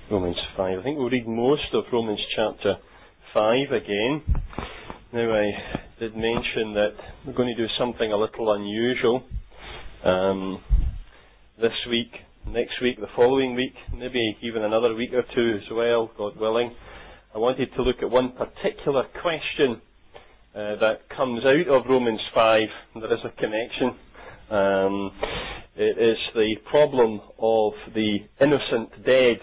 Romans 5. I think we'll read most of Romans chapter 5 again. Now, I did mention that we're going to do something a little unusual this week, next week, the following week, maybe even another week or two as well, God willing. I wanted to look at one particular question that comes out of Romans 5. There is a connection. It is the problem of the innocent dead.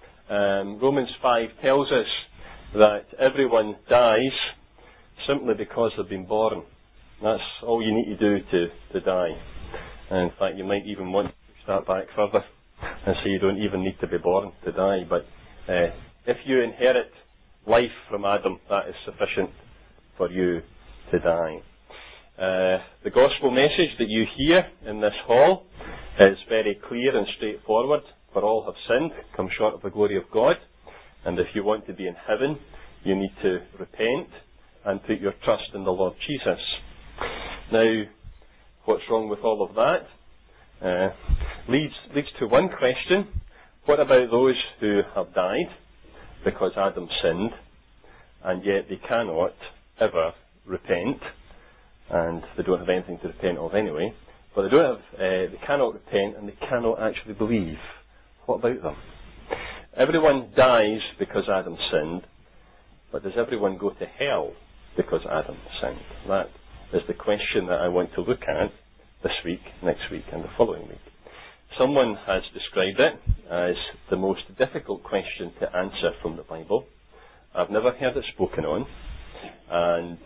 Romans 5 tells us that everyone dies simply because they've been born. That's all you need to do to die. And in fact, you might even want to push that back further and say you don't even need to be born to die. But if you inherit life from Adam, that is sufficient for you to die. The gospel message that you hear in this hall is very clear and straightforward. For all have sinned, come short of the glory of God. And if you want to be in heaven, you need to repent and put your trust in the Lord Jesus. Now, what's wrong with all of that? Leads to one question. What about those who have died because Adam sinned, and yet they cannot ever repent, and they don't have anything to repent of anyway, but they cannot repent and they cannot actually believe? What about them? Everyone dies because Adam sinned, but does everyone go to hell because Adam sinned? That is the question that I want to look at this week, next week, and the following week. Someone has described it as the most difficult question to answer from the Bible. I've never heard it spoken on, and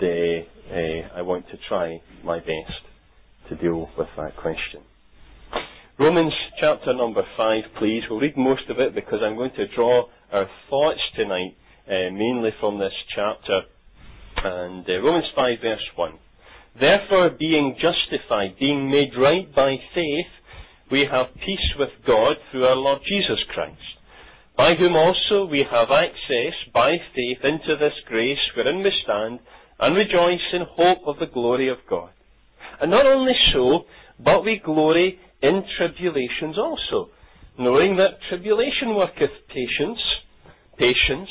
I want to try my best to deal with that question. Romans chapter number 5, please. We'll read most of it because I'm going to draw our thoughts tonight mainly from this chapter. And Romans 5 verse 1. Therefore, being justified, being made right by faith, we have peace with God through our Lord Jesus Christ, by whom also we have access by faith into this grace wherein we stand, and rejoice in hope of the glory of God. And not only so, but we glory in tribulations also, knowing that tribulation worketh patience, patience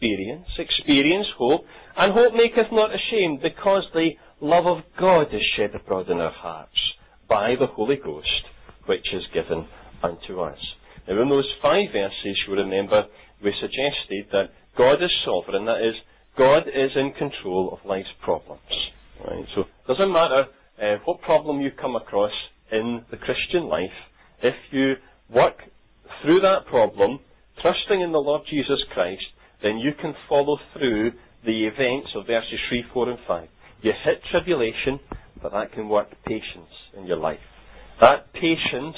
experience hope, and hope maketh not ashamed, because the love of God is shed abroad in our hearts by the Holy Ghost, which is given unto us. Now, in those 5 verses, you remember, we suggested that God is sovereign, that is, God is in control of life's problems. Right? So, it doesn't matter what problem you come across in the Christian life, if you work through that problem, trusting in the Lord Jesus Christ, then you can follow through the events of verses 3, 4 and 5. You hit tribulation, but that can work patience in your life. That patience,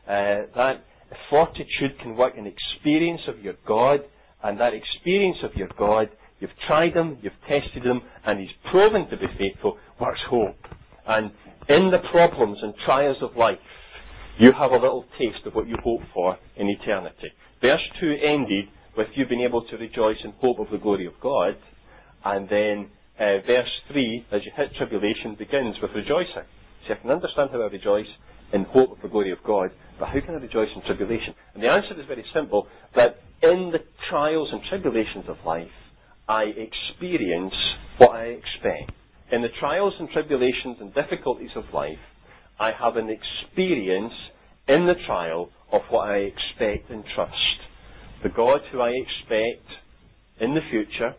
that fortitude can work in experience of your God, and that experience of your God, you've tried Him, you've tested Him, and He's proven to be faithful, works hope. And in the problems and trials of life, you have a little taste of what you hope for in eternity. Verse 2 ended with you being able to rejoice in hope of the glory of God, and then verse 3, as you hit tribulation, begins with rejoicing. So I can understand how I rejoice in hope of the glory of God, but how can I rejoice in tribulation? And the answer is very simple, that in the trials and tribulations of life, I experience what I expect. In the trials and tribulations and difficulties of life, I have an experience in the trial of what I expect and trust. The God who I expect in the future.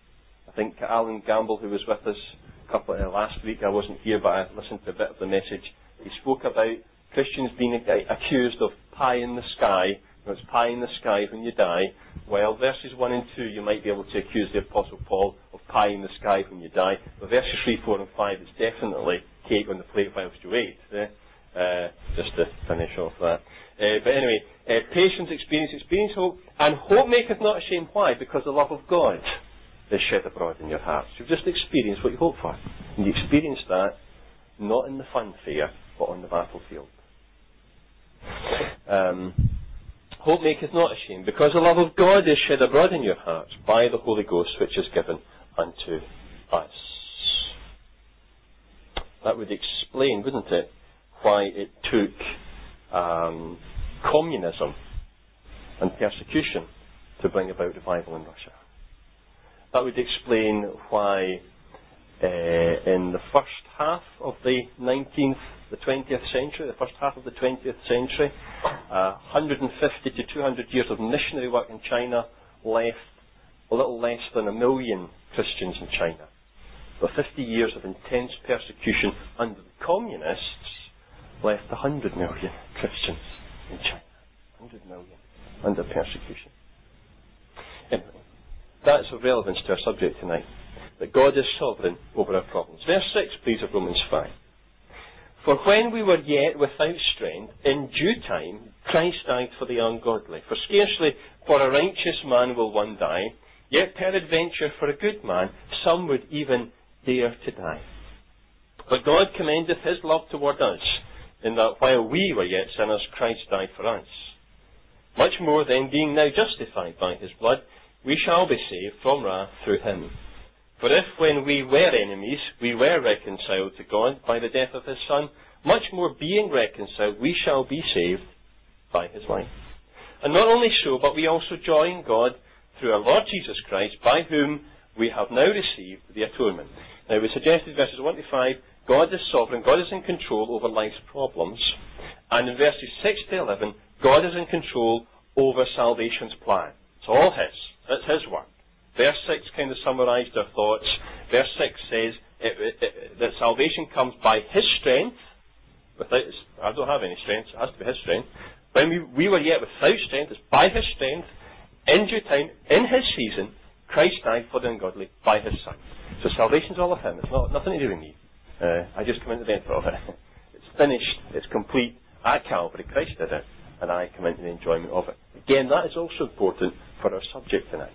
I think Alan Gamble, who was with us last week, I wasn't here, but I listened to a bit of the message. He spoke about Christians being accused of pie in the sky. It's pie in the sky when you die. Well, verses 1 and 2, you might be able to accuse the Apostle Paul of pie in the sky when you die. But verses 3, 4 and 5, it's definitely cake on the plate whilst you wait. Just to finish off that. But anyway, patience, experience hope, and hope maketh not ashamed. Why? Because the love of God is shed abroad in your hearts. You've just experienced what you hope for. And you experience that not in the funfair, but on the battlefield. Hope maketh not ashamed, because the love of God is shed abroad in your hearts by the Holy Ghost, which is given unto us. That would explain, wouldn't it, why it took communism and persecution to bring about revival in Russia. That would explain why in the first half of the 20th century, the first half of the 20th century, 150 to 200 years of missionary work in China left a little less than 1 million Christians in China. But 50 years of intense persecution under the communists left 100 million Christians in China. 100 million under persecution. Anyway, that's of relevance to our subject tonight, that God is sovereign over our problems. Verse 6, please, of Romans 5. For when we were yet without strength, in due time Christ died for the ungodly. For scarcely for a righteous man will one die, yet peradventure for a good man some would even dare to die. But God commendeth his love toward us, in that while we were yet sinners, Christ died for us. Much more then, being now justified by his blood, we shall be saved from wrath through him. For if when we were enemies, we were reconciled to God by the death of his Son, much more being reconciled, we shall be saved by his life. And not only so, but we also joy in God through our Lord Jesus Christ, by whom we have now received the atonement. Now we suggested verses 1 to 5, God is sovereign, God is in control over life's problems. And in verses 6 to 11, God is in control over salvation's plan. It's all his. It's his work. Verse 6 kind of summarised our thoughts. Verse 6 says that salvation comes by his strength. I don't have any strength, so it has to be his strength. When we were yet without strength, it's by his strength, in due time, in his season, Christ died for the ungodly by his Son. So salvation's all of him. It's nothing to do with me. I just come into the benefit of it. It's finished. It's complete. At Calvary, Christ did it, and I come into the enjoyment of it. Again, that is also important for our subject tonight.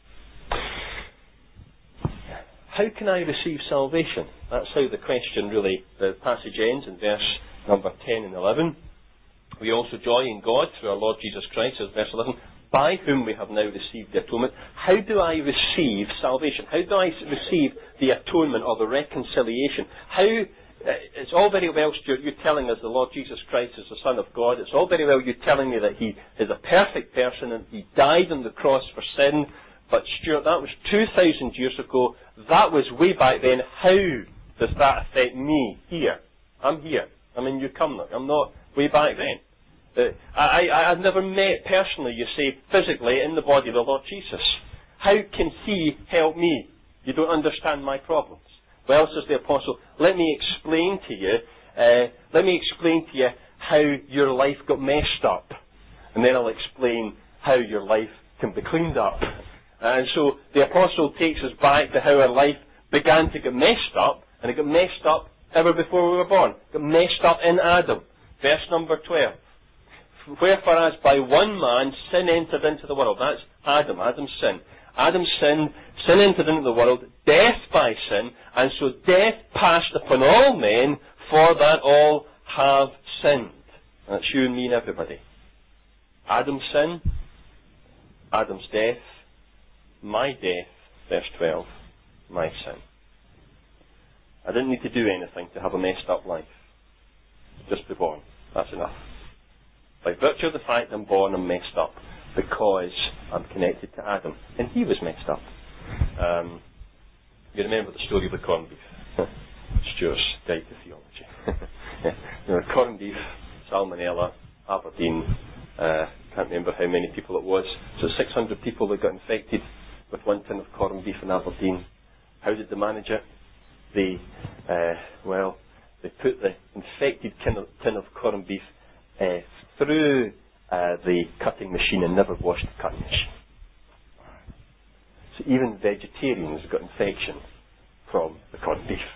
How can I receive salvation? That's how the question really, the passage ends in verse number 10 and 11. We also joy in God through our Lord Jesus Christ, as verse 11, by whom we have now received the atonement. How do I receive salvation? How do I receive the atonement or the reconciliation? It's all very well, Stuart, you telling us the Lord Jesus Christ is the Son of God. It's all very well you telling me that he is a perfect person and he died on the cross for sin. But Stuart, that was 2,000 years ago. That was way back then. How does that affect me here? I'm here. I'm in Newcomnock. I'm not way back then. I've never met personally, you say, physically in the body of the Lord Jesus. How can he help me? You don't understand my problems. Well, says the apostle, let me explain to you how your life got messed up. And then I'll explain how your life can be cleaned up. And so the apostle takes us back to how our life began to get messed up, and it got messed up ever before we were born. It got messed up in Adam. Verse number 12. Wherefore as by one man sin entered into the world. That's Adam, Adam's sin. Adam's sin entered into the world, death by sin, and so death passed upon all men, for that all have sinned. That's you and me and everybody. Adam's sin, Adam's death, my death, verse 12, my sin. I didn't need to do anything to have a messed up life. Just be born. That's enough. By virtue of the fact I'm born, I'm messed up because I'm connected to Adam. And he was messed up. You remember the story of the corned beef. Stuart's guide to theology. Corned beef, salmonella, Aberdeen, can't remember how many people it was. So 600 people that got infected with 1 tin of corned beef in Aberdeen. How did they manage it? They put the infected tin of corned beef through the cutting machine and never washed the cutting machine. So even vegetarians got infection from the corned beef.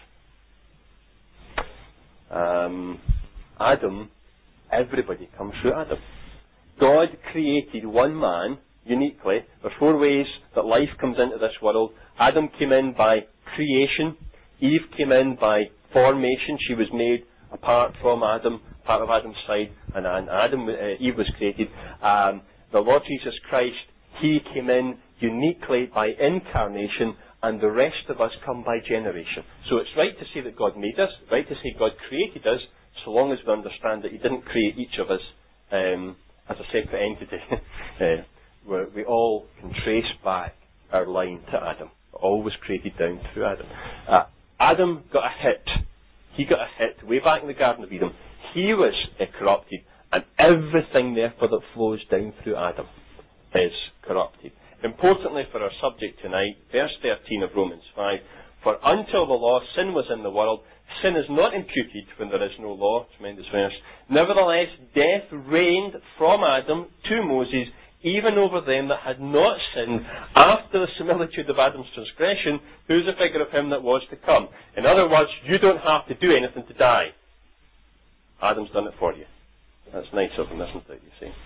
Adam, everybody comes through Adam. God created one man uniquely. There are 4 ways that life comes into this world. Adam came in by creation. Eve came in by formation. She was made apart from Adam, part of Adam's side, and Eve was created. The Lord Jesus Christ, he came in uniquely by incarnation, and the rest of us come by generation. So it's right to say that God made us, right to say God created us, so long as we understand that he didn't create each of us as a separate entity. we all can trace back our line to Adam. All was created down through Adam. Adam got a hit. He got a hit way back in the Garden of Eden. He was corrupted, and everything therefore that flows down through Adam is corrupted. Importantly for our subject tonight, verse 13 of Romans 5, for until the law, sin was in the world. Sin is not imputed when there is no law. Tremendous verse. Nevertheless, death reigned from Adam to Moses, even over them that had not sinned, after the similitude of Adam's transgression, who's a figure of him that was to come. In other words, you don't have to do anything to die. Adam's done it for you. That's nice of him, isn't it, you see?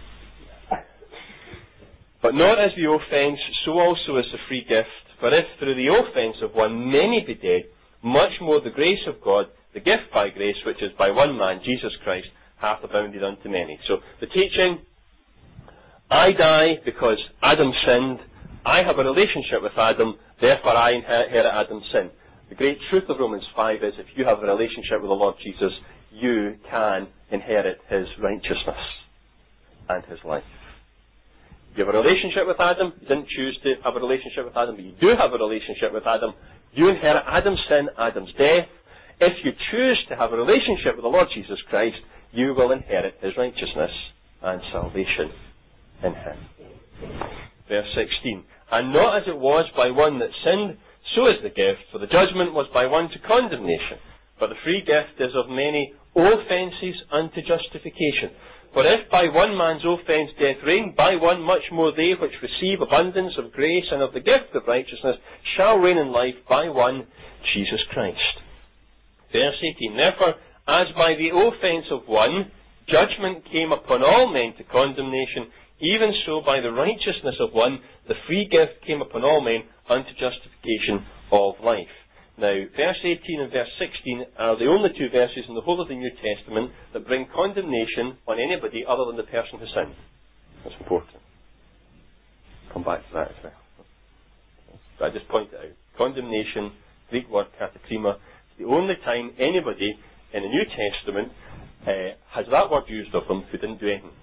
But not as the offence, so also is the free gift. For if through the offence of one many be dead, much more the grace of God, the gift by grace, which is by one man, Jesus Christ, hath abounded unto many. So the teaching, I die because Adam sinned. I have a relationship with Adam, therefore I inherit Adam's sin. The great truth of Romans 5 is if you have a relationship with the Lord Jesus, you can inherit his righteousness and his life. You have a relationship with Adam. You didn't choose to have a relationship with Adam, but you do have a relationship with Adam. You inherit Adam's sin, Adam's death. If you choose to have a relationship with the Lord Jesus Christ, you will inherit his righteousness and salvation in him. Verse 16. And not as it was by one that sinned, so is the gift, for the judgment was by one to condemnation, but the free gift is of many offences unto justification. For if by one man's offence death reigned, by one much more they which receive abundance of grace and of the gift of righteousness shall reign in life by one, Jesus Christ. Verse 18. Therefore, as by the offence of one, judgment came upon all men to condemnation, even so by the righteousness of one, the free gift came upon all men unto justification of life. Now, verse 18 and verse 16 are the only two verses in the whole of the New Testament that bring condemnation on anybody other than the person who sinned. That's important. Come back to that as well. But I just point it out. Condemnation, Greek word katakrima, the only time anybody in the New Testament has that word used of them who didn't do anything.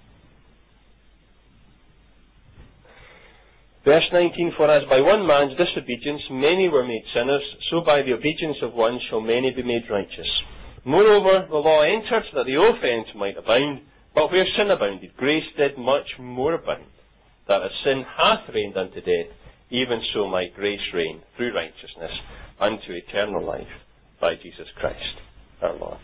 Verse 19, for as by one man's disobedience many were made sinners, so by the obedience of one shall many be made righteous. Moreover, the law entered that the offence might abound, but where sin abounded, grace did much more abound, that as sin hath reigned unto death, even so might grace reign through righteousness unto eternal life by Jesus Christ our Lord.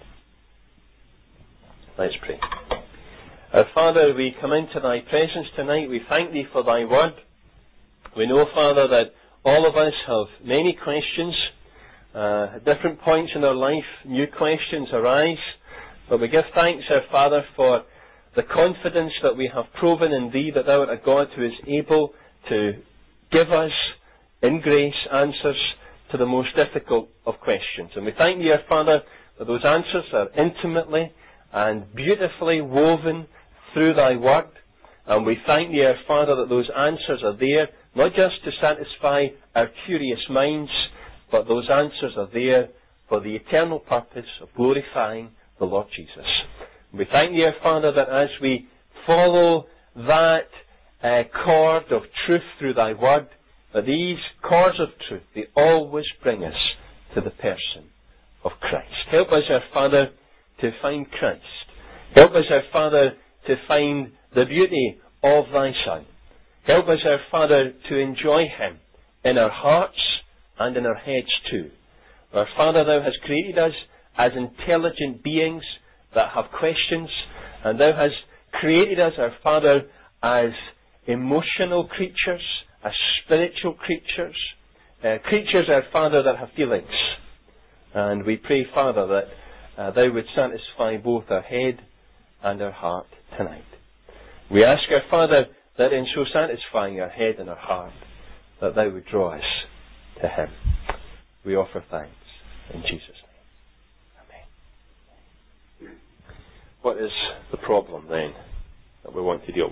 Let's pray. Our Father, we come into thy presence tonight. We thank thee for thy word. We know, Father, that all of us have many questions. At different points in our life, new questions arise. But we give thanks, our Father, for the confidence that we have proven in thee, that thou art a God who is able to give us, in grace, answers to the most difficult of questions. And we thank thee, our Father, that those answers are intimately and beautifully woven through thy word. And we thank thee, our Father, that those answers are there, not just to satisfy our curious minds, but those answers are there for the eternal purpose of glorifying the Lord Jesus. We thank thee, our Father, that as we follow that cord of truth through thy word, that these cords of truth, they always bring us to the person of Christ. Help us, our Father, to find Christ. Help us, our Father, to find the beauty of thy Son. Help us, our Father, to enjoy him in our hearts and in our heads too. Our Father, thou hast created us as intelligent beings that have questions, and thou hast created us, our Father, as emotional creatures, as spiritual creatures, creatures, our Father, that have feelings. And we pray, Father, that thou would satisfy both our head and our heart tonight. We ask, our Father, that in so satisfying our head and our heart, that thou would draw us to him. We offer thanks in Jesus' name. Amen. What is the problem then that we want to deal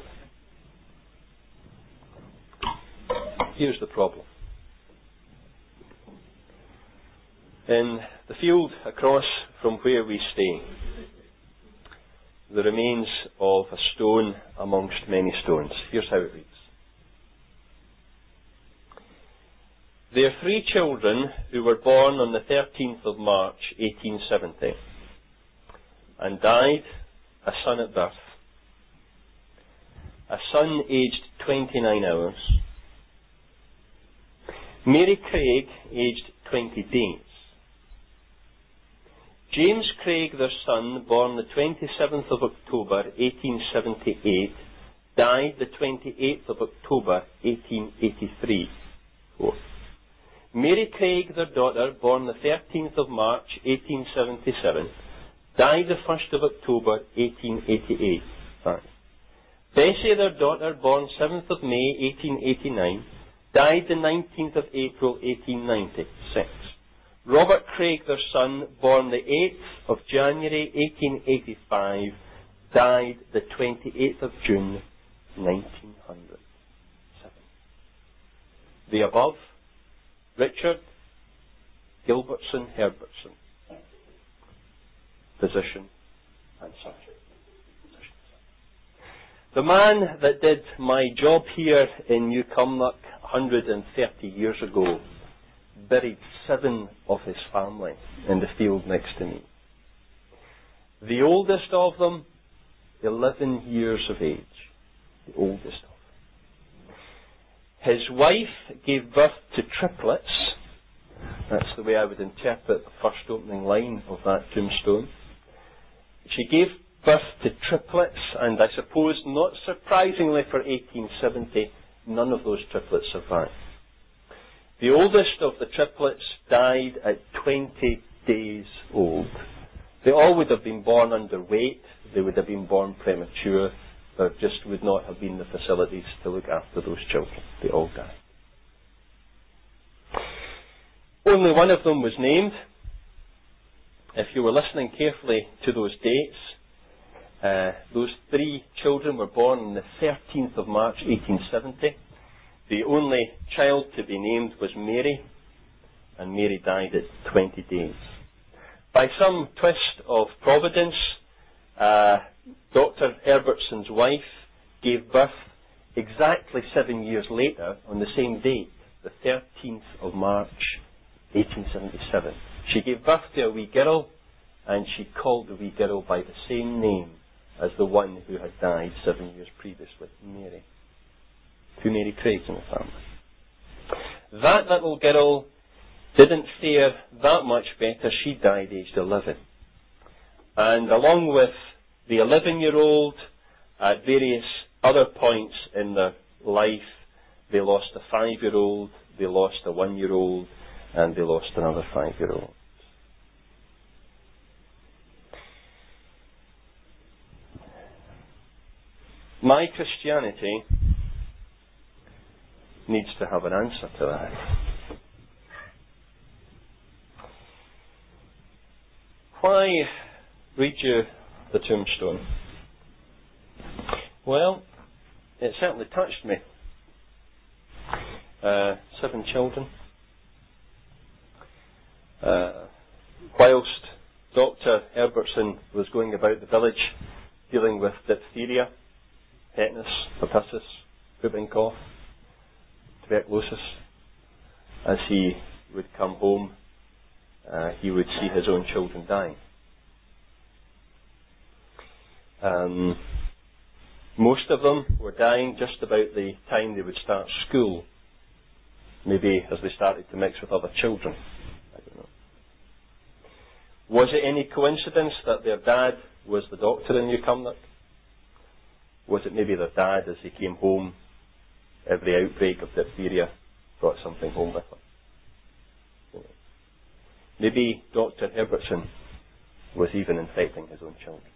with? Here's the problem. In the field across from where we stay, the remains of a stone amongst many stones. Here's how it reads. They are 3 children who were born on the 13th of March 1870 and died a son at birth. A son aged 29 hours. Mary Craig aged 20 days. James Craig, their son, born the 27th of October 1878, died the 28th of October 1883. Mary Craig, their daughter, born the 13th of March 1877, died the 1st of October 1888. Bessie, their daughter, born 7th of May 1889, died the 19th of April 1896. Robert Craig, their son, born the 8th of January 1885, died the 28th of June 1907. The above, Richard Gilbertson Herbertson, physician and surgeon. The man that did my job here in New Cumnock 130 years ago buried 7 of his family in the field next to me. The oldest of them, 11 years of age. The oldest of them. His wife gave birth to triplets. That's the way I would interpret the first opening line of that tombstone. She gave birth to triplets, and I suppose, not surprisingly for 1870, none of those triplets survived. The oldest of the triplets died at 20 days old. They all would have been born underweight. They would have been born premature. There just would not have been the facilities to look after those children. They all died. Only one of them was named. If you were listening carefully to those dates, those 3 children were born on the 13th of March 1870. The only child to be named was Mary, and Mary died at 20 days. By some twist of providence, Dr. Herbertson's wife gave birth exactly 7 years later, on the same date, the 13th of March 1877. She gave birth to a wee girl, and she called the wee girl by the same name as the one who had died 7 years previously, Mary. 2 Mary Craigs in the family. That little girl didn't fare that much better. She died aged 11. And along with the 11-year-old, at various other points in their life, they lost a 5-year-old, they lost a 1-year-old, and they lost another 5-year-old. My Christianity needs to have an answer to that. Why read you the tombstone? Well, it certainly touched me. 7 children. Whilst Dr. Herbertson was going about the village dealing with diphtheria, tetanus, pertussis, whooping cough, tuberculosis, as he would come home, he would see his own children dying. Most of them were dying just about the time they would start school, maybe as they started to mix with other children. I don't know. Was it any coincidence that their dad was the doctor in New Cumnock? Was it maybe their dad, as he came home, every outbreak of diphtheria brought something home with him? Maybe Dr. Herbertson was even infecting his own children.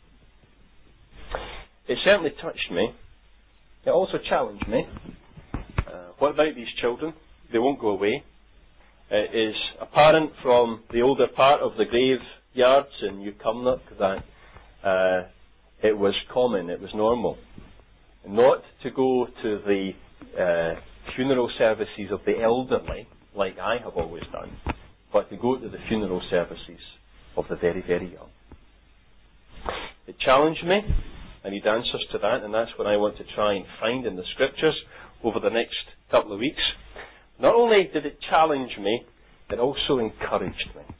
It certainly touched me. It also challenged me. What about these children? They won't go away. It is apparent from the older part of the graveyards in New Cumnock that it was common, it was normal, not to go to the funeral services of the elderly, like I have always done, but to go to the funeral services of the very, very young. It challenged me. I need answers to that, and that's what I want to try and find in the Scriptures over the next couple of weeks. Not only did it challenge me, it also encouraged me.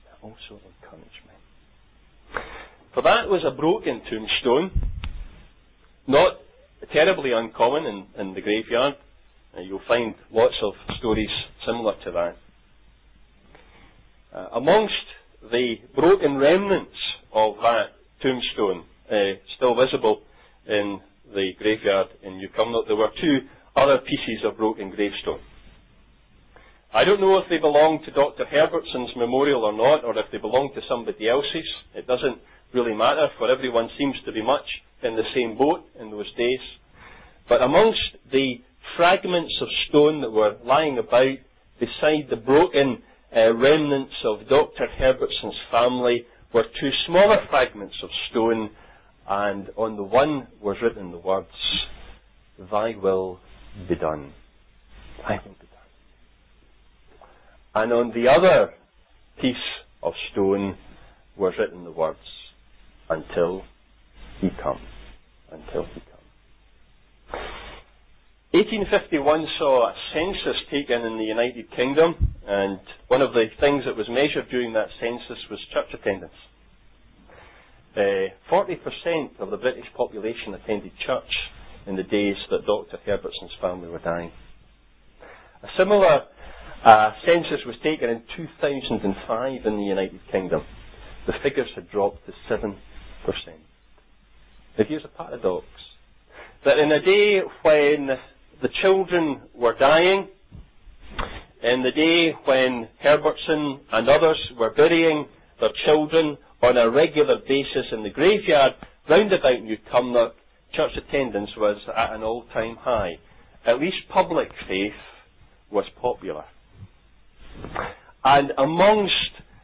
For that was a broken tombstone, not terribly uncommon in the graveyard. You'll find lots of stories similar to that. Amongst the broken remnants of that tombstone, still visible in the graveyard in New Cumnock, there were two other pieces of broken gravestone. I don't know if they belong to Dr. Herbertson's memorial or not, or if they belong to somebody else's. It doesn't really matter, for everyone seems to be much in the same boat in those days. But amongst the fragments of stone that were lying about beside the broken remnants of Dr. Herbertson's family were two smaller fragments of stone, and on the one was written the words, "Thy will be done." Thy will be done. And on the other piece of stone was written the words, "Until he come." Until he come. 1851 saw a census taken in the United Kingdom, and one of the things that was measured during that census was church attendance. 40% of the British population attended church in the days that Dr. Herbertson's family were dying. A similar census was taken in 2005 in the United Kingdom. The figures had dropped to 7%. Now here's a paradox. That in a day when the children were dying, in the day when Herbertson and others were burying their children on a regular basis in the graveyard round about New Cumnock, church attendance was at an all-time high. At least public faith was popular. And amongst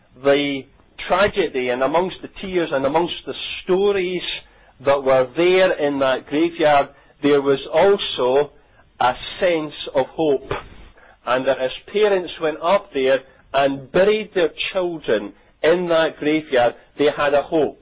the tragedy and amongst the tears and amongst the stories that were there in that graveyard, there was also a sense of hope. And that as parents went up there and buried their children in that graveyard, they had a hope.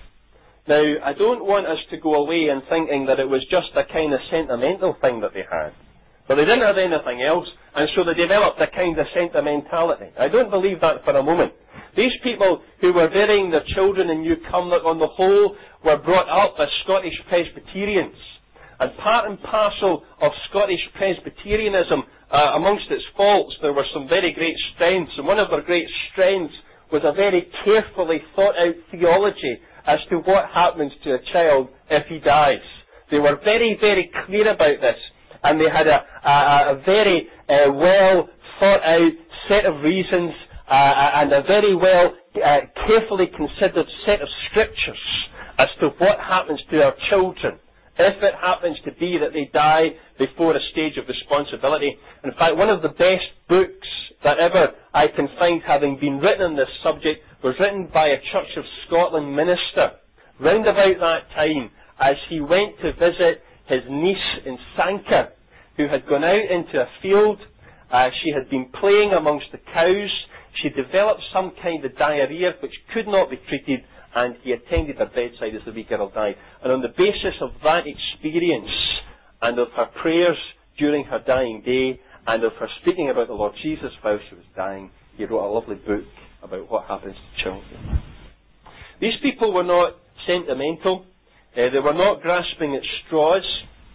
Now, I don't want us to go away and thinking that it was just a kind of sentimental thing that they had. But they didn't have anything else, and so they developed a kind of sentimentality. I don't believe that for a moment. These people who were burying their children in New Cumnock, on the whole, were brought up as Scottish Presbyterians. And part and parcel of Scottish Presbyterianism, amongst its faults, there were some very great strengths. And one of their great strengths was a very carefully thought out theology as to what happens to a child if he dies. They were very, very clear about this. And they had a very well thought out set of reasons and a very well carefully considered set of scriptures as to what happens to our children if it happens to be that they die before a stage of responsibility. In fact, one of the best books that ever I can find having been written on this subject was written by a Church of Scotland minister round about that time as he went to visit his niece in Sanquhar, who had gone out into a field. She had been playing amongst the cows. She developed some kind of diarrhea which could not be treated, and he attended her bedside as the wee girl died. And on the basis of that experience, and of her prayers during her dying day, and of her speaking about the Lord Jesus while she was dying, he wrote a lovely book about what happens to children. These people were not sentimental. They were not grasping at straws.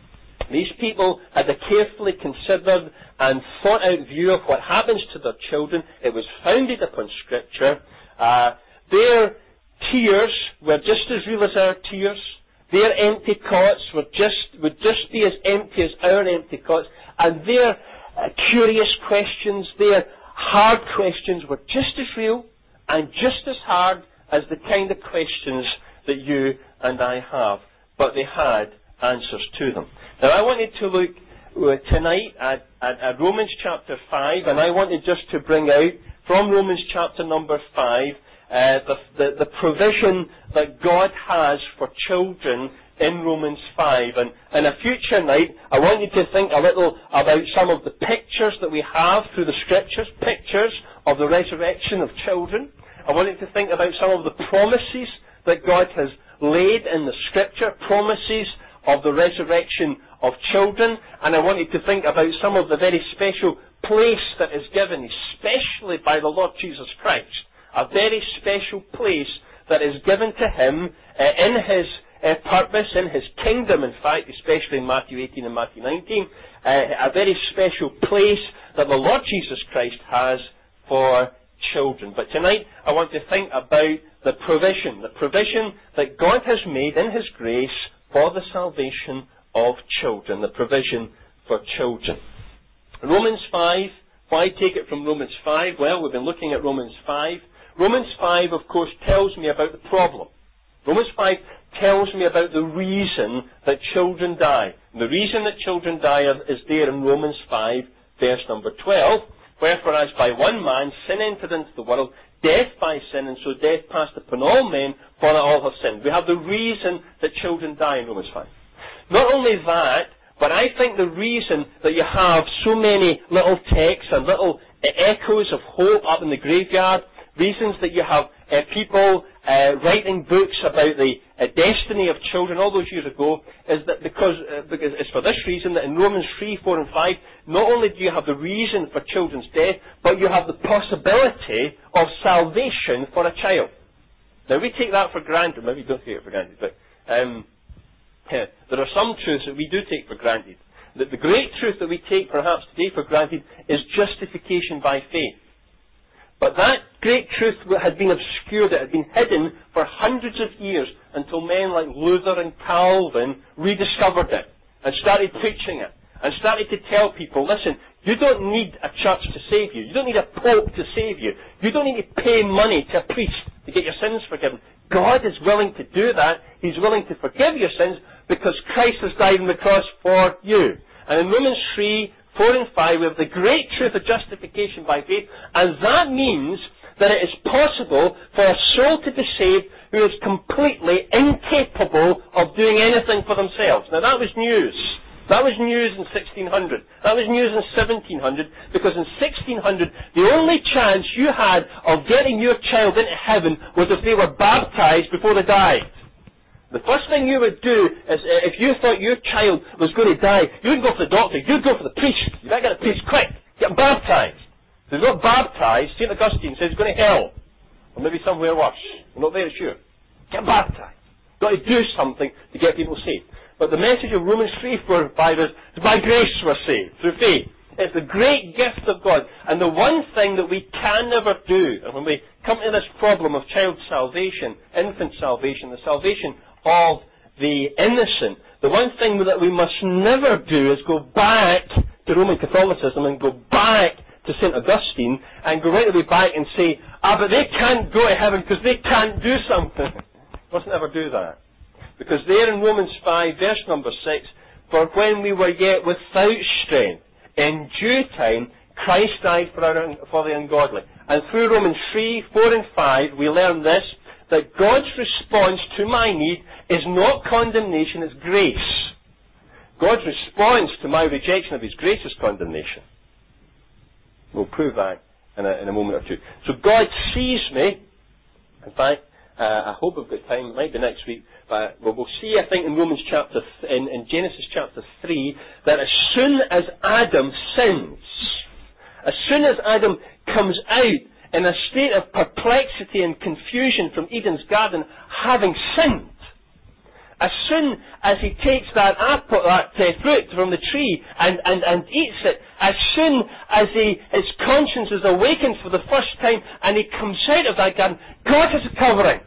These people had a carefully considered and thought out view of what happens to their children. It was founded upon Scripture. Their tears were just as real as our tears. Their empty cots would just be as empty as our empty cots. And their curious questions, their hard questions were just as real and just as hard as the kind of questions that you and I have. But they had answers to them. Now, I wanted to look tonight at Romans chapter 5, and I wanted just to bring out from Romans chapter number 5 the provision that God has for children in Romans 5. And in a future night, I want you to think a little about some of the pictures that we have through the Scriptures, pictures of the resurrection of children. I want you to think about some of the promises that God has laid in the Scripture, promises of the resurrection of children, and I want you to think about some of the very special place that is given, especially by the Lord Jesus Christ, a very special place that is given to him in his purpose, in his kingdom, in fact, especially in Matthew 18 and Matthew 19, a very special place that the Lord Jesus Christ has for children. But tonight I want to think about the provision that God has made in his grace for the salvation of children, the provision for children. Romans 5, why take it from Romans 5? Well, we've been looking at Romans 5. Romans 5, of course, tells me about the problem. Romans 5 tells me about the reason that children die. And the reason that children die is there in Romans 5, verse number 12. Wherefore, as by one man sin entered into the world, death by sin, and so death passed upon all men, for that all have sinned. We have the reason that children die in Romans 5. Not only that, but I think the reason that you have so many little texts and little echoes of hope up in the graveyard, reasons that you have people writing books about the destiny of children all those years ago, is that because it's for this reason that in Romans 3, 4 and 5, not only do you have the reason for children's death, but you have the possibility of salvation for a child. Now we take that for granted, maybe we don't take it for granted, but there are some truths that we do take for granted. That the great truth that we take perhaps today for granted is justification by faith. But that great truth had been obscured, it had been hidden for hundreds of years until men like Luther and Calvin rediscovered it and started preaching it and started to tell people, listen, you don't need a church to save you. You don't need a pope to save you. You don't need to pay money to a priest to get your sins forgiven. God is willing to do that. He's willing to forgive your sins because Christ has died on the cross for you. And in Romans 3, 4 and 5, we have the great truth of justification by faith, and that means that it is possible for a soul to be saved who is completely incapable of doing anything for themselves. Now that was news. That was news in 1600. That was news in 1700, because in 1600, the only chance you had of getting your child into heaven was if they were baptized before they died. The first thing you would do is, if you thought your child was going to die, you wouldn't go for the doctor, you'd go for the priest. You better get the priest quick. Get him baptized. If he's not baptized, St. Augustine says he's going to hell. Or maybe somewhere worse. I'm not very sure. Get baptized. You've got to do something to get people saved. But the message of Romans 3, 4, and 5 is, by grace we're saved, through faith. It's the great gift of God. And the one thing that we can never do, and when we come to this problem of child salvation, infant salvation, the salvation of the innocent, the one thing that we must never do is go back to Roman Catholicism and go back to St. Augustine and go right away back and say, but they can't go to heaven because they can't do something. Mustn't ever do that. Because there in Romans 5, verse number 6, for when we were yet without strength, in due time, Christ died for the ungodly. And through Romans 3, 4 and 5, we learn this, that God's response to my need is not condemnation, it's grace. God's response to my rejection of His grace is condemnation. We'll prove that in a moment or two. So God sees me. In fact, I hope we've got time, it might be next week, but we'll see, I think, in in Genesis chapter 3, that as soon as Adam sins, as soon as Adam comes out in a state of perplexity and confusion from Eden's garden, having sinned, as soon as he takes that apple, that fruit from the tree and eats it, as soon as his conscience is awakened for the first time and he comes out of that garden, God has a covering.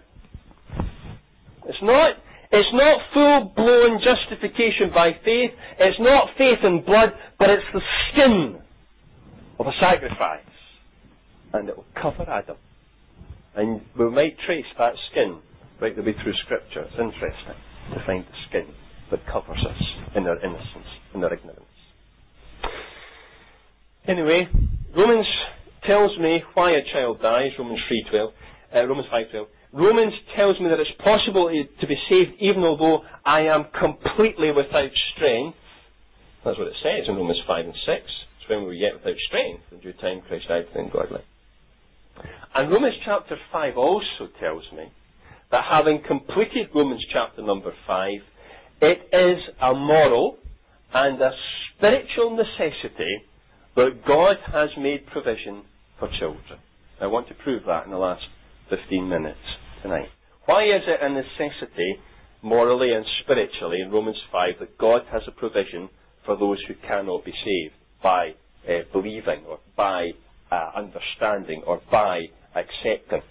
It's not full-blown justification by faith. It's not faith in blood, but it's the skin of a sacrifice. And it will cover Adam. And we might trace that skin right the way through Scripture. It's interesting to find the skin that covers us in our innocence, in our ignorance. Anyway, Romans tells me why a child dies, Romans 5:12. Romans tells me that it's possible to be saved even although I am completely without strength. That's what it says in Romans 5 and 6. It's when we were yet without strength. In due time Christ died for the ungodly. And Romans chapter 5 also tells me that having completed Romans chapter number 5, it is a moral and a spiritual necessity But God has made provision for children. I want to prove that in the last 15 minutes tonight. Why is it a necessity, morally and spiritually, in Romans 5, that God has a provision for those who cannot be saved by believing, or by understanding, or by accepting?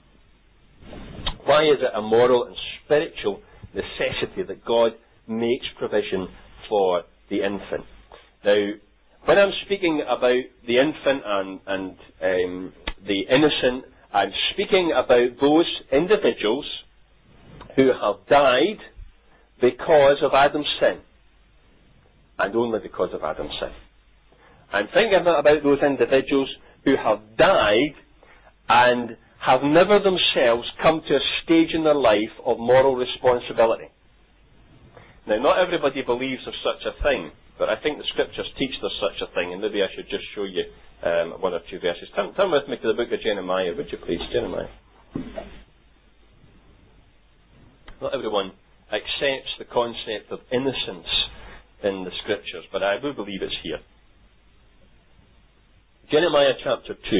Why is it a moral and spiritual necessity that God makes provision for the infant? Now, when I'm speaking about the infant and the innocent, I'm speaking about those individuals who have died because of Adam's sin, and only because of Adam's sin. I'm thinking about those individuals who have died and have never themselves come to a stage in their life of moral responsibility. Now, not everybody believes of such a thing, but I think the Scriptures teach there's such a thing, and maybe I should just show you one or two verses. Turn with me to the book of Jeremiah, would you please? Jeremiah. Not everyone accepts the concept of innocence in the Scriptures, but I do believe it's here. Jeremiah chapter 2,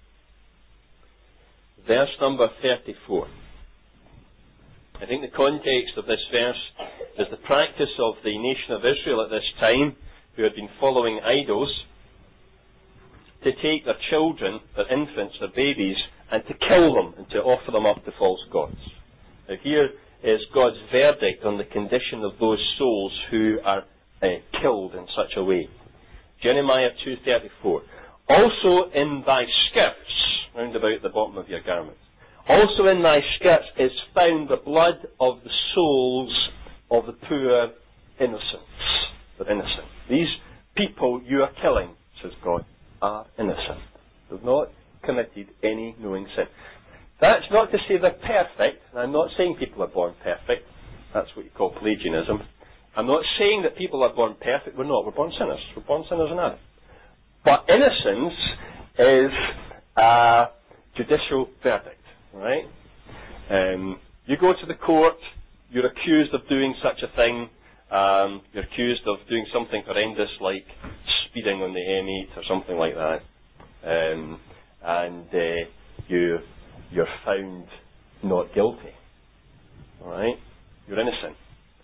verse number 34. I think the context of this verse is the practice of the nation of Israel at this time, who had been following idols, to take their children, their infants, their babies, and to kill them and to offer them up to false gods. Now here is God's verdict on the condition of those souls who are killed in such a way. Jeremiah 2:34. Also in thy skirts, round about the bottom of your garments, also in thy skirts is found the blood of the souls of the poor innocents. They're innocent. These people you are killing, says God, are innocent. They've not committed any knowing sin. That's not to say they're perfect. I'm not saying people are born perfect. That's what you call Pelagianism. I'm not saying that people are born perfect. We're not. We're born sinners. We're born sinners in Adam. But innocence is a judicial verdict. Right? You go to the court, you're accused of doing such a thing, you're accused of doing something horrendous like speeding on the M8 or something like that, and you're found not guilty. Alright? You're innocent.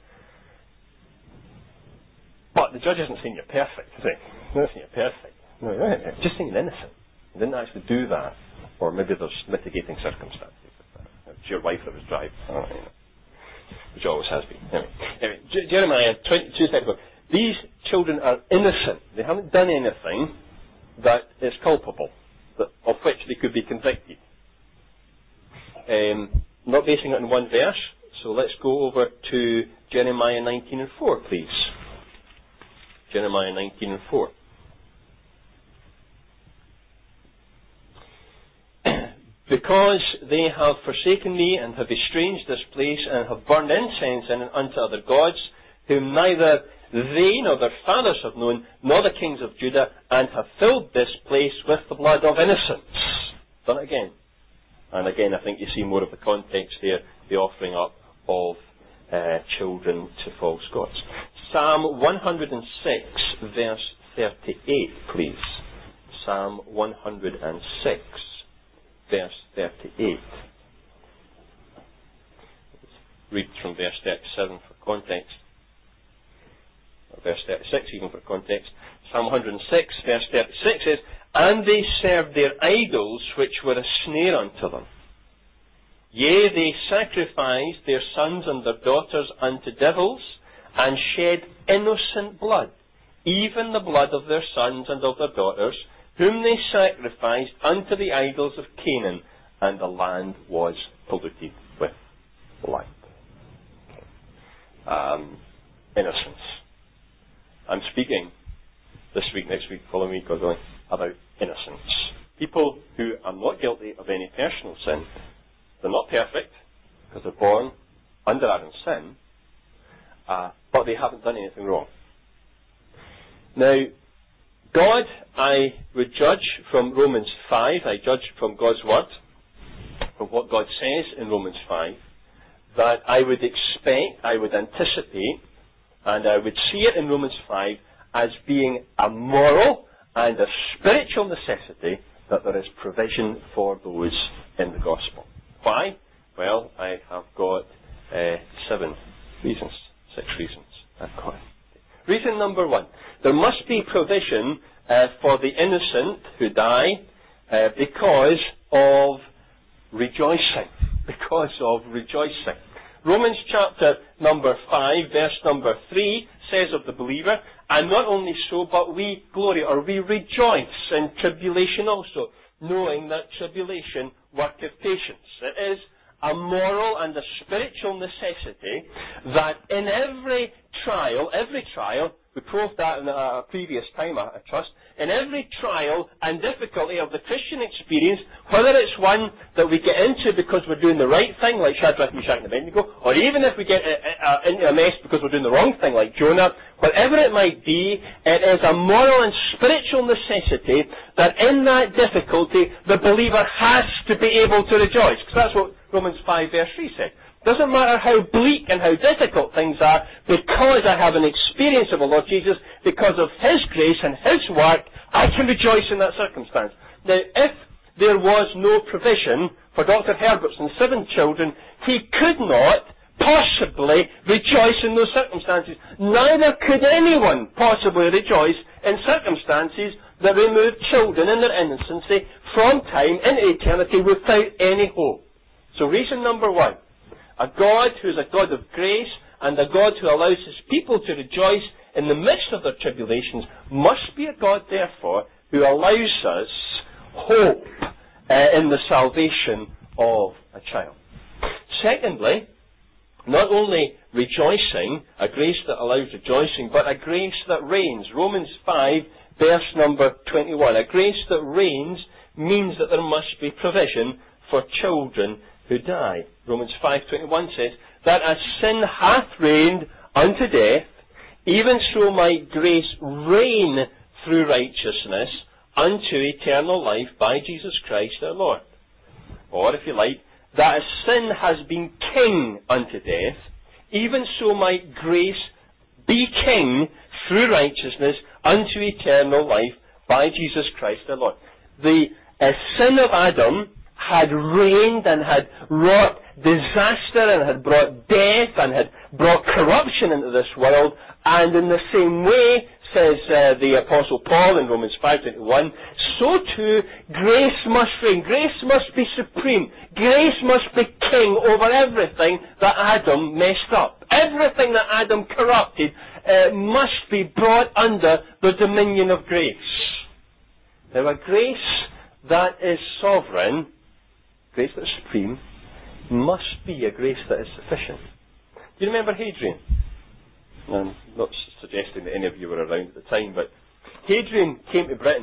But the judge isn't saying you're perfect, is he? He's not saying you're perfect. No, he's just saying you're innocent. You didn't actually do that. Or maybe there's mitigating circumstances. It's your wife that was driving. Which always has been. Anyway, Jeremiah 22:34. These children are innocent. They haven't done anything that is culpable, of which they could be convicted. Not basing it on one verse, so let's go over to Jeremiah 19:4, please. Jeremiah 19:4. Because they have forsaken me and have estranged this place and have burned incense in it unto other gods, whom neither they nor their fathers have known, nor the kings of Judah, and have filled this place with the blood of innocents. Done it again. And again, I think you see more of the context there, the offering up of children to false gods. Psalm 106, verse 38, please. Psalm 106. Verse 38. Let's read from verse 37 for context. Or verse 36 even for context. Psalm 106, verse 36 says, And they served their idols, which were a snare unto them. Yea, they sacrificed their sons and their daughters unto devils, and shed innocent blood, even the blood of their sons and of their daughters, whom they sacrificed unto the idols of Canaan, and the land was polluted with blood. Innocence. I'm speaking this week, next week, following week, God willing, about innocence. People who are not guilty of any personal sin. They're not perfect, because they're born under Adam's sin, but they haven't done anything wrong. Now, God, I would judge from Romans 5, I judge from God's Word, from what God says in Romans 5, that I would expect, I would anticipate, and I would see it in Romans 5 as being a moral and a spiritual necessity that there is provision for those in the gospel. Why? Well, I have got 6 reasons. Reason number 1. There must be provision for the innocent who die because of rejoicing. Because of rejoicing. Romans chapter number 5, verse number 3 says of the believer, and not only so, but we glory, or we rejoice in tribulation also, knowing that tribulation worketh patience. It is a moral and a spiritual necessity that in every trial, we proved that in a previous time, I trust, in every trial and difficulty of the Christian experience, whether it's one that we get into because we're doing the right thing, like Shadrach, Meshach, and Abednego, or even if we get into a mess because we're doing the wrong thing, like Jonah, whatever it might be, it is a moral and spiritual necessity that in that difficulty, the believer has to be able to rejoice. Because that's what Romans 5 verse 3 said. Doesn't matter how bleak and how difficult things are, because I have an experience of the Lord Jesus, because of His grace and His work, I can rejoice in that circumstance. Now, if there was no provision for Dr. Herbertson 7 children, he could not possibly rejoice in those circumstances. Neither could anyone possibly rejoice in circumstances that remove children in their innocency from time into eternity without any hope. So reason number 1. A God who is a God of grace and a God who allows His people to rejoice in the midst of their tribulations must be a God, therefore, who allows us hope in the salvation of a child. Secondly, not only rejoicing, a grace that allows rejoicing, but a grace that reigns. Romans 5, verse number 21. A grace that reigns means that there must be provision for children who die. Romans 5:21 says, that as sin hath reigned unto death, even so might grace reign through righteousness unto eternal life by Jesus Christ our Lord. Or, if you like, that as sin has been king unto death, even so might grace be king through righteousness unto eternal life by Jesus Christ our Lord. The sin of Adam had reigned and had wrought disaster and had brought death and had brought corruption into this world, and in the same way, says the Apostle Paul in Romans 5:21, so too grace must reign, grace must be supreme, grace must be king over everything that Adam messed up. Everything that Adam corrupted must be brought under the dominion of grace. Now, a grace that is sovereign, grace that is supreme, must be a grace that is sufficient. Do you remember Hadrian? I'm not suggesting that any of you were around at the time, but Hadrian came to Britain,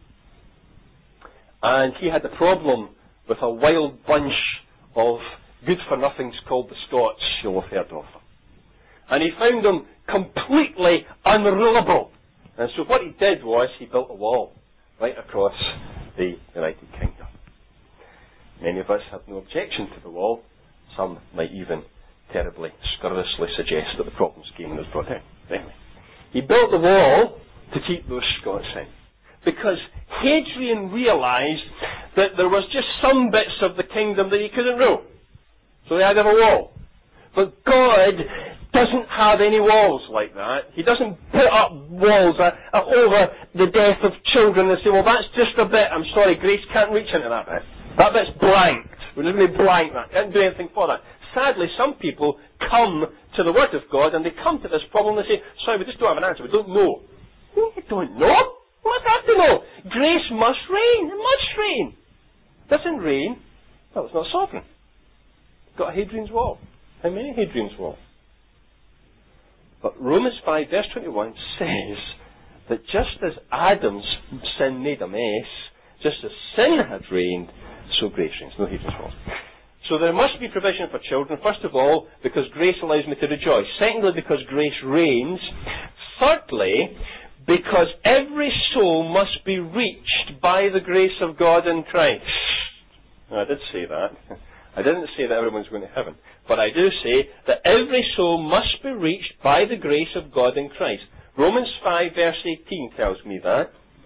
and he had a problem with a wild bunch of good-for-nothings called the Scots. You'll have heard of them. And he found them completely unrulable. And so what he did was he built a wall right across the United Kingdom. Many of us have no objection to the wall. Some might even terribly, scurrilously suggest that the problems came and was brought in. Anyway, he built the wall to keep those Scots in, because Hadrian realised that there was just some bits of the kingdom that he couldn't rule. So he had to have a wall. But God doesn't have any walls like that. He doesn't put up walls over the death of children and say, well, that's just a bit. I'm sorry, grace can't reach into that bit. That bit's blanked. We're just going to blank that. Can't do anything for that. Sadly, some people come to the Word of God and they come to this problem and they say, sorry, we just don't have an answer. We don't know. You don't know? What's that to know? Grace must reign. It must reign. It doesn't reign. Well, it's not sovereign. Got a Hadrian's Wall. How many Hadrian's Wall? But Romans 5 verse 21 says that just as Adam's sin made a mess, just as sin had reigned, so grace reigns. No Hadrian's Wall. So there must be provision for children, first of all, because grace allows me to rejoice. Secondly, because grace reigns. Thirdly, because every soul must be reached by the grace of God in Christ. Now, I did say that. I didn't say that everyone's going to heaven. But I do say that every soul must be reached by the grace of God in Christ. Romans 5 verse 18 tells me that.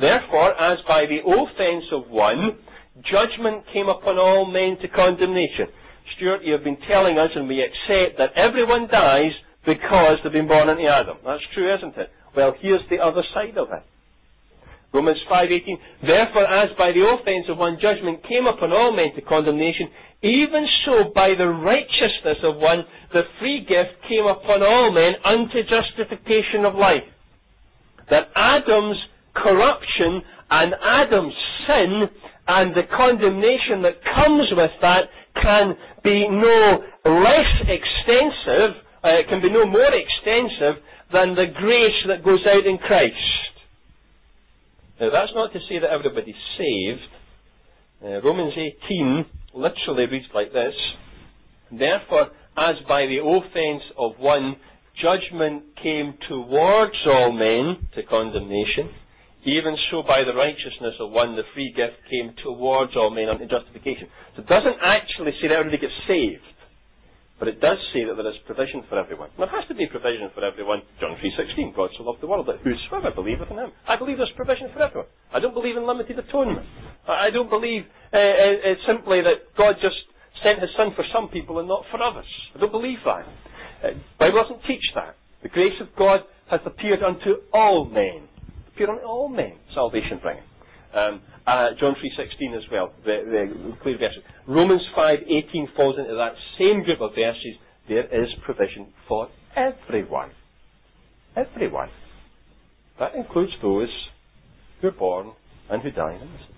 Therefore, as by the offence of one, judgment came upon all men to condemnation. Stuart, you have been telling us, and we accept, that everyone dies because they've been born into Adam. That's true, isn't it? Well, here's the other side of it. Romans 5:18, therefore, as by the offence of one, judgment came upon all men to condemnation, even so by the righteousness of one, the free gift came upon all men unto justification of life. That Adam's corruption and Adam's sin and the condemnation that comes with that can be no less extensive, can be no more extensive than the grace that goes out in Christ. Now, that's not to say that everybody's saved. Romans 18 literally reads like this, therefore, as by the offence of one, judgment came towards all men to condemnation, even so by the righteousness of one, the free gift came towards all men unto justification. So it doesn't actually say that everybody gets saved, but it does say that there is provision for everyone. There has to be provision for everyone. John 3:16, God so loved the world that whosoever believeth in him. I believe there's provision for everyone. I don't believe in limited atonement. I don't believe simply that God just sent his son for some people and not for others. I don't believe that. The Bible doesn't teach that. The grace of God has appeared unto all men. Appeared unto all men, salvation bringing. John 3:16 as well, the clear verses. Romans 5:18 falls into that same group of verses. There is provision for everyone. Everyone. That includes those who are born and who die in innocence.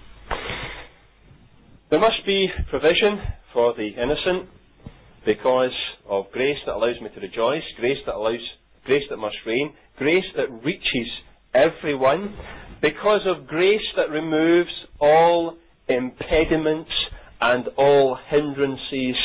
There must be provision for the innocent because of grace that allows me to rejoice, grace that must reign, grace that reaches everyone, because of grace that removes all impediments and all hindrances,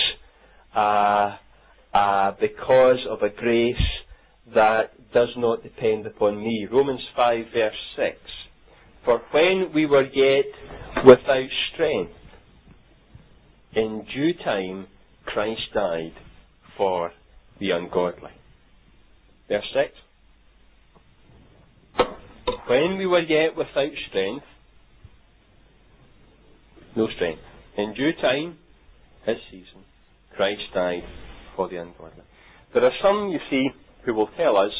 because of a grace that does not depend upon me. Romans 5 verse 6. For when we were yet without strength, in due time Christ died for the ungodly. Verse 6. When we were yet without strength, no strength, in due time, his season, Christ died for the ungodly. There are some, you see, who will tell us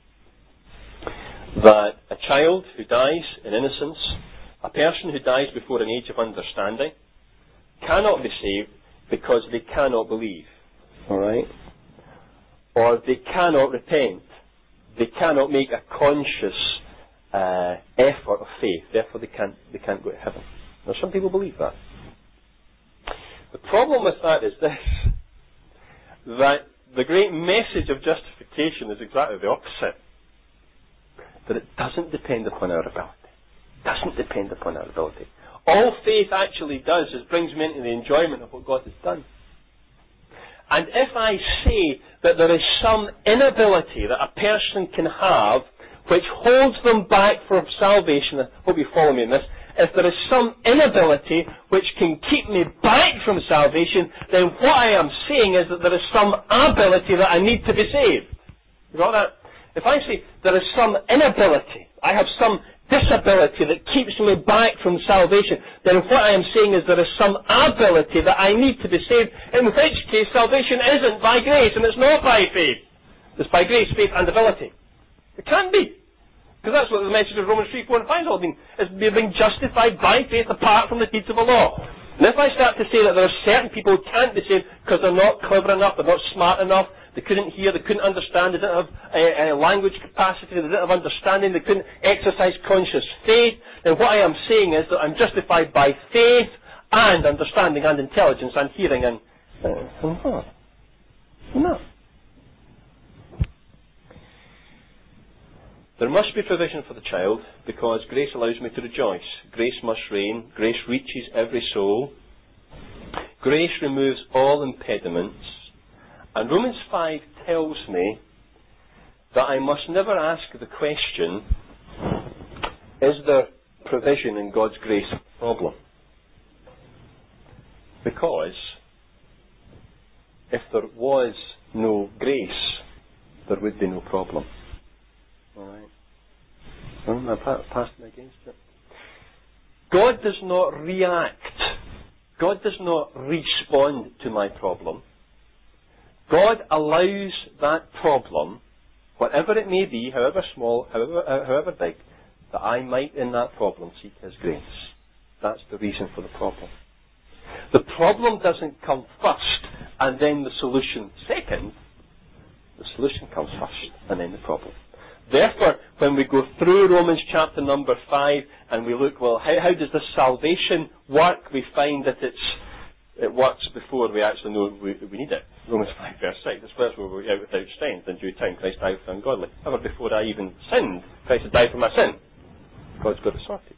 that a child who dies in innocence, a person who dies before an age of understanding, cannot be saved because they cannot believe. Alright? Or they cannot repent. They cannot make a conscious effort of faith. Therefore they can't go to heaven. Now some people believe that. The problem with that is this, that the great message of justification is exactly the opposite. That it doesn't depend upon our ability. It doesn't depend upon our ability. All faith actually does is brings me into the enjoyment of what God has done. And if I say that there is some inability that a person can have which holds them back from salvation, I hope you follow me in this, if there is some inability which can keep me back from salvation, then what I am saying is that there is some ability that I need to be saved. You got that? If I say there is some inability, I have some disability that keeps me back from salvation, then what I am saying is there is some ability that I need to be saved, in which case salvation isn't by grace and it's not by faith. It's by grace, faith and ability. It can't be. Because that's what the message of Romans 3, 4 and 5 is all been. It's being justified by faith apart from the deeds of the law. And if I start to say that there are certain people who can't be saved because they're not clever enough, they're not smart enough, they couldn't hear, they couldn't understand, they didn't have language capacity, they didn't have understanding, they couldn't exercise conscious faith, then what I am saying is that I'm justified by faith and understanding and intelligence and hearing and... No. There must be provision for the child because grace allows me to rejoice. Grace must reign. Grace reaches every soul. Grace removes all impediments. And Romans 5 tells me that I must never ask the question, is there provision in God's grace a problem? Because if there was no grace, there would be no problem. Alright? I passed them against it. God does not react. God does not respond to my problem. God allows that problem, whatever it may be, however small, however big, that I might in that problem seek His grace. That's the reason for the problem. The problem doesn't come first and then the solution second. The solution comes first and then the problem. Therefore, when we go through Romans chapter number 5 and we look, well, how does this salvation work? We find that it works before we actually know we need it. Romans 5 verse 6, this verse where we're out without strength. In due time Christ died for the ungodly. Ever before I even sinned, Christ had died for my sin. God's got it sorted.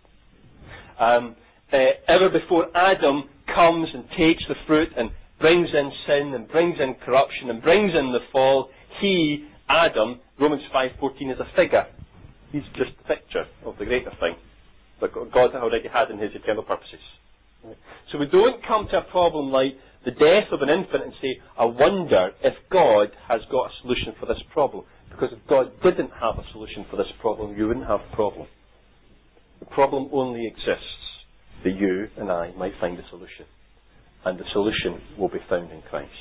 Ever before Adam comes and takes the fruit and brings in sin and brings in corruption and brings in the fall, he, Adam, Romans 5:14 is a figure. He's just a picture of the greater thing that God already had in His eternal purposes. Right? So we don't come to a problem like the death of an infant and say, I wonder if God has got a solution for this problem. Because if God didn't have a solution for this problem, you wouldn't have a problem. The problem only exists that you and I might find a solution. And the solution will be found in Christ.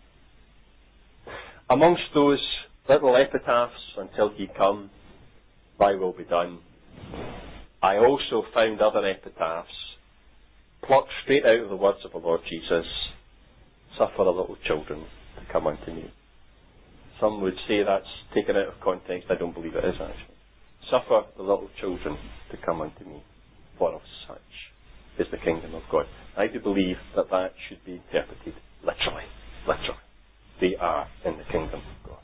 Amongst those little epitaphs, until He come, thy will be done, I also found other epitaphs plucked straight out of the words of the Lord Jesus, suffer the little children to come unto me. Some would say that's taken out of context. I don't believe it is actually. Suffer the little children to come unto me, for of such is the kingdom of God. I do believe that that should be interpreted literally. Literally. They are in the kingdom of God.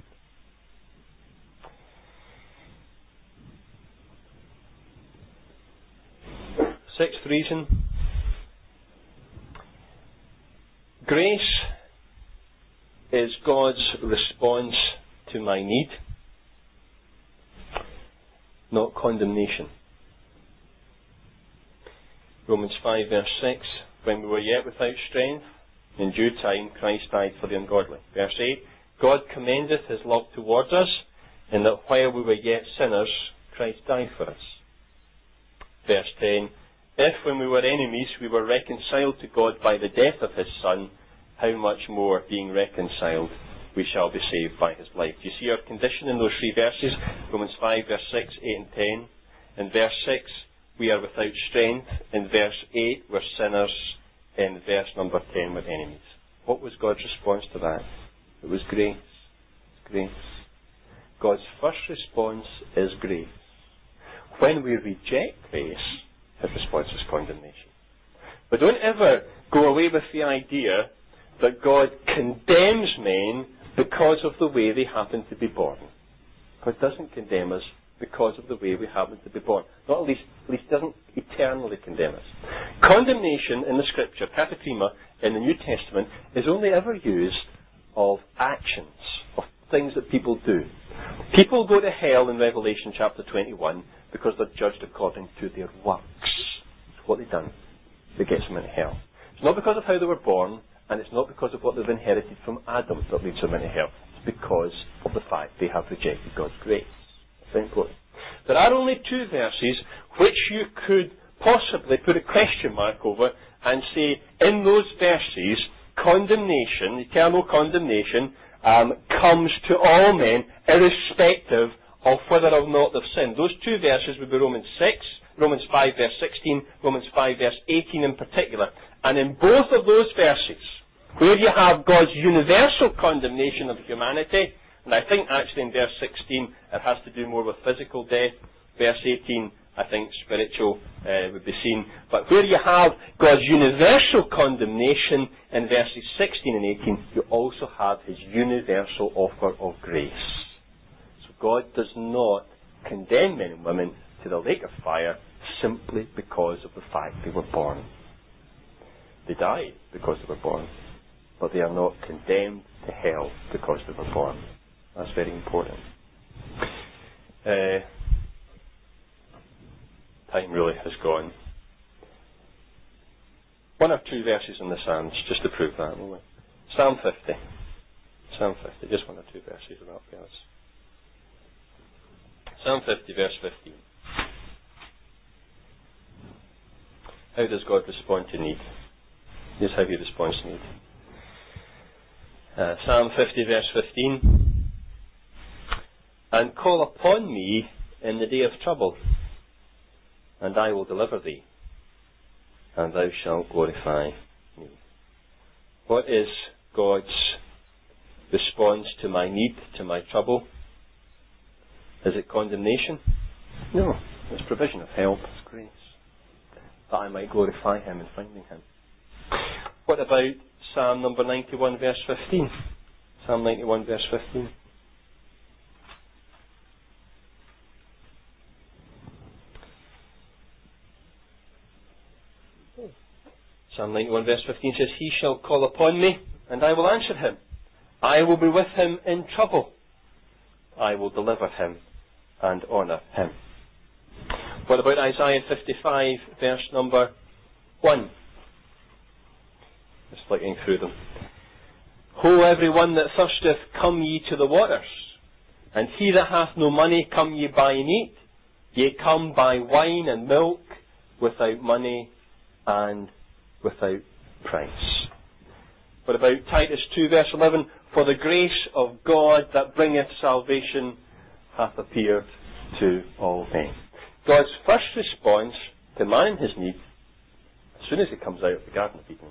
Sixth reason. Grace is God's response to my need, not condemnation. Romans 5 verse 6, when we were yet without strength, in due time Christ died for the ungodly. Verse 8, God commendeth His love towards us, in that while we were yet sinners, Christ died for us. Verse 10, if when we were enemies we were reconciled to God by the death of His Son, how much more, being reconciled, we shall be saved by His life. Do you see our condition in those three verses? Romans 5 verse 6, 8 and 10. In verse 6, we are without strength. In verse 8, we're sinners. In verse number 10, we're enemies. What was God's response to that? It was grace. Grace. God's first response is grace. When we reject grace, His response is condemnation. But don't ever go away with the idea that God condemns men because of the way they happen to be born. God doesn't condemn us because of the way we happen to be born. Not at least doesn't eternally condemn us. Condemnation in the Scripture, katakrima, in the New Testament, is only ever used of actions, of things that people do. People go to hell in Revelation chapter 21 because they're judged according to their works. It's what they've done that gets them into hell. It's not because of how they were born, and it's not because of what they've inherited from Adam that leads them into hell. It's because of the fact they have rejected God's grace. It's very important. There are only two verses which you could possibly put a question mark over and say, in those verses, condemnation, eternal condemnation, comes to all men, irrespective of whether or not they've sinned. Those two verses would be Romans 5 verse 16, Romans 5 verse 18 in particular. And in both of those verses, where you have God's universal condemnation of humanity, and I think actually in verse 16 it has to do more with physical death. Verse 18, I think spiritual would be seen. But where you have God's universal condemnation in verses 16 and 18, you also have His universal offer of grace. So God does not condemn men and women to the lake of fire simply because of the fact they were born. They die because they were born, but they are not condemned to hell because they were born. That's very important. Time really has gone. One or two verses in the Psalms, just to prove that, won't we? Psalm 50. Psalm 50, just one or two verses about verse. Psalm 50, verse 15. How does God respond to need? Here's how He responds to need. Psalm 50 verse 15. And call upon me in the day of trouble, and I will deliver thee, and thou shalt glorify me. What is God's response to my need, to my trouble? Is it condemnation? No. It's provision of help. It's grace. That I might glorify Him in finding Him. What about Psalm number 91 verse 15? Psalm 91 verse 15. Psalm 91 verse 15 says, He shall call upon me, and I will answer him. I will be with him in trouble. I will deliver him and honour him. What about Isaiah 55 verse number 1? Just flicking through them. Ho, every one that thirsteth, come ye to the waters, and he that hath no money, come ye buy and eat. Ye come buy wine and milk without money and without price. What about Titus 2 verse 11? For the grace of God that bringeth salvation hath appeared to all men. God's first response to man in his need, as soon as he comes out of the Garden of Eden,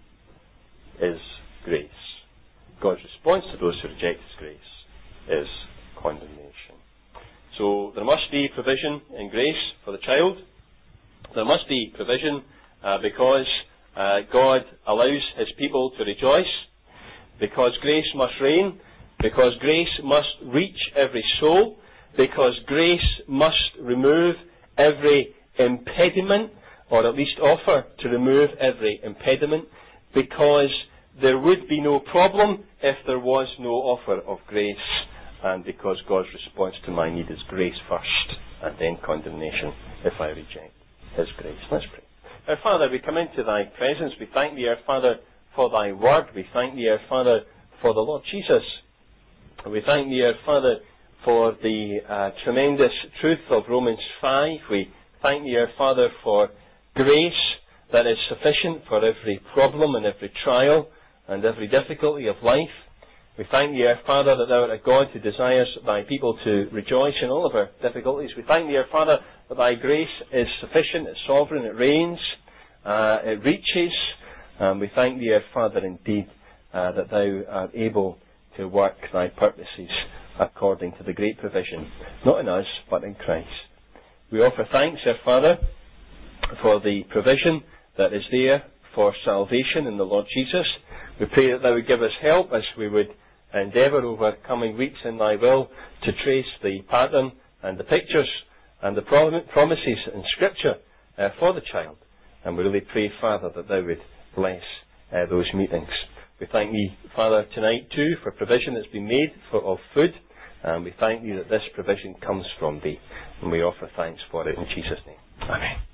is grace. God's response to those who reject his grace is condemnation. So there must be provision in grace for the child. There must be provision because God allows his people to rejoice, because grace must reign, because grace must reach every soul, because grace must remove every impediment, or at least offer to remove every impediment, because there would be no problem if there was no offer of grace, and because God's response to my need is grace first, and then condemnation if I reject his grace. Let's pray. Our Father, we come into thy presence. We thank thee, our Father, for thy word. We thank thee, our Father, for the Lord Jesus. And we thank thee, our Father, for the tremendous truth of Romans 5. We thank thee, our Father, for grace that is sufficient for every problem and every trial and every difficulty of life. We thank thee, our Father, that thou art a God who desires thy people to rejoice in all of our difficulties. We thank thee, our Father, that thy grace is sufficient, it's sovereign, it reigns, it reaches. We thank thee, our Father, indeed, that thou art able to work thy purposes according to the great provision, not in us, but in Christ. We offer thanks, our Father, for the provision that is there for salvation in the Lord Jesus. We pray that thou would give us help as we would endeavour over coming weeks in thy will to trace the pattern and the pictures and the promises in Scripture for the child. And we really pray, Father, that thou would bless those meetings. We thank thee, Father, tonight too for provision that's been made of food. And we thank thee that this provision comes from thee. And we offer thanks for it in Jesus' name. Amen.